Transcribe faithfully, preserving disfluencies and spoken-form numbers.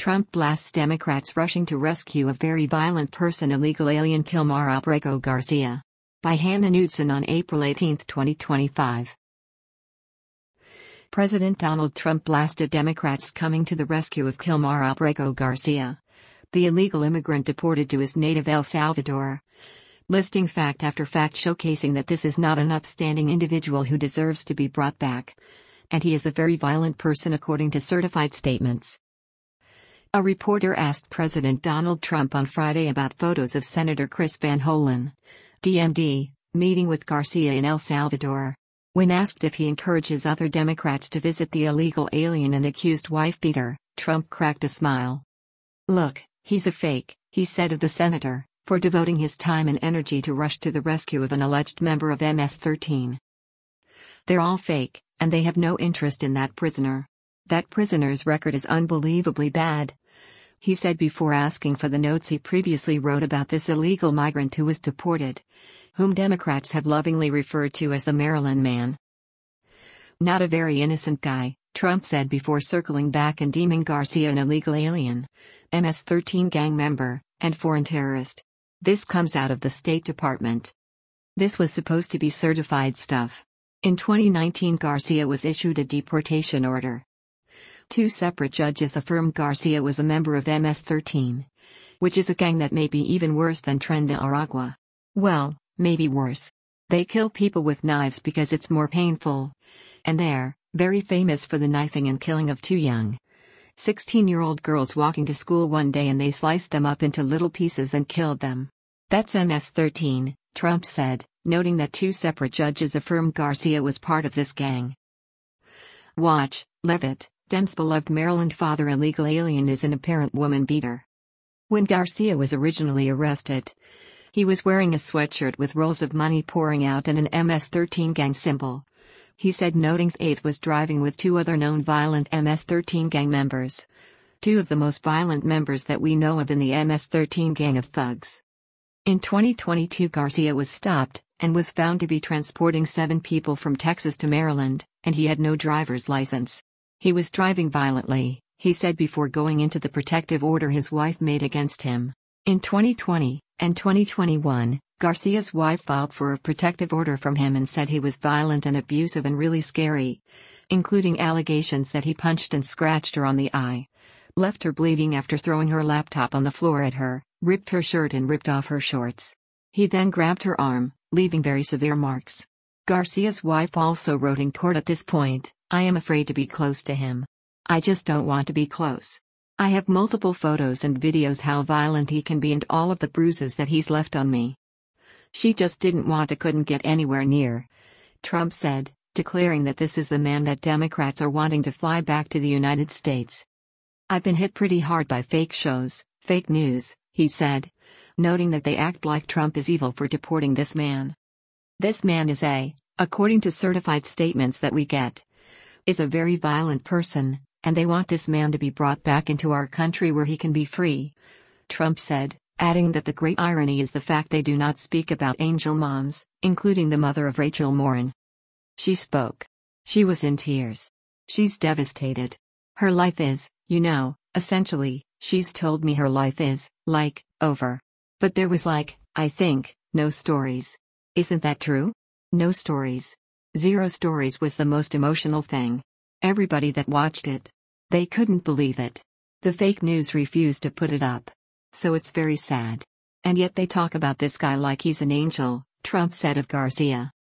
Trump blasts Democrats rushing to rescue a very violent person, illegal alien Kilmar Abrego Garcia. By Hannah Knudsen on April eighteenth, twenty twenty-five. President Donald Trump blasted Democrats coming to the rescue of Kilmar Abrego Garcia, the illegal immigrant deported to his native El Salvador, listing fact after fact showcasing that this is not an upstanding individual who deserves to be brought back, and he is a very violent person according to certified statements. A reporter asked President Donald Trump on Friday about photos of Senator Chris Van Hollen, D M D, meeting with Garcia in El Salvador. When asked if he encourages other Democrats to visit the illegal alien and accused wife-beater, Trump cracked a smile. "Look, he's a fake," he said of the senator, for devoting his time and energy to rush to the rescue of an alleged member of M S thirteen. "They're all fake, and they have no interest in that prisoner. That prisoner's record is unbelievably bad," he said before asking for the notes he previously wrote about this illegal migrant who was deported, whom Democrats have lovingly referred to as the Maryland Man. "Not a very innocent guy," Trump said before circling back and deeming Garcia an illegal alien, M S thirteen gang member, and foreign terrorist. This comes out of the State Department. This was supposed to be certified stuff. In twenty nineteen, Garcia was issued a deportation order. Two separate judges affirmed Garcia was a member of M S thirteen, which is a gang that may be even worse than Tren de Aragua. Well, maybe worse. They kill people with knives because it's more painful. And they're very famous for the knifing and killing of two young sixteen-year-old girls walking to school one day, and they sliced them up into little pieces and killed them. That's M S thirteen, Trump said, noting that two separate judges affirmed Garcia was part of this gang. Watch, Levitt, Dems' beloved Maryland father illegal alien is an apparent woman beater. When Garcia was originally arrested, he was wearing a sweatshirt with rolls of money pouring out and an M S thirteen gang symbol. He said, noting Eighth was driving with two other known violent M S thirteen gang members. Two of the most violent members that we know of in the M S thirteen gang of thugs. In twenty twenty-two, Garcia was stopped and was found to be transporting seven people from Texas to Maryland, and he had no driver's license. He was driving violently, he said before going into the protective order his wife made against him. In twenty twenty and twenty twenty-one, Garcia's wife filed for a protective order from him and said he was violent and abusive and really scary, including allegations that he punched and scratched her on the eye, left her bleeding after throwing her laptop on the floor at her, ripped her shirt and ripped off her shorts. He then grabbed her arm, leaving very severe marks. Garcia's wife also wrote in court at this point, "I am afraid to be close to him. I just don't want to be close. I have multiple photos and videos how violent he can be and all of the bruises that he's left on me." She just didn't want to, couldn't get anywhere near, Trump said, declaring that this is the man that Democrats are wanting to fly back to the United States. "I've been hit pretty hard by fake shows, fake news," he said, noting that they act like Trump is evil for deporting this man. "This man is a, according to certified statements that we get, is a very violent person, and they want this man to be brought back into our country where he can be free," Trump said, adding that the great irony is the fact they do not speak about angel moms, including the mother of Rachel Morin. She spoke. She was in tears. "She's devastated. Her life is, you know, essentially, she's told me her life is, like, over. But there was like, I think, no stories. Isn't that true? No stories. Zero stories was the most emotional thing. Everybody that watched it, they couldn't believe it. The fake news refused to put it up. So it's very sad. And yet they talk about this guy like he's an angel," Trump said of Garcia.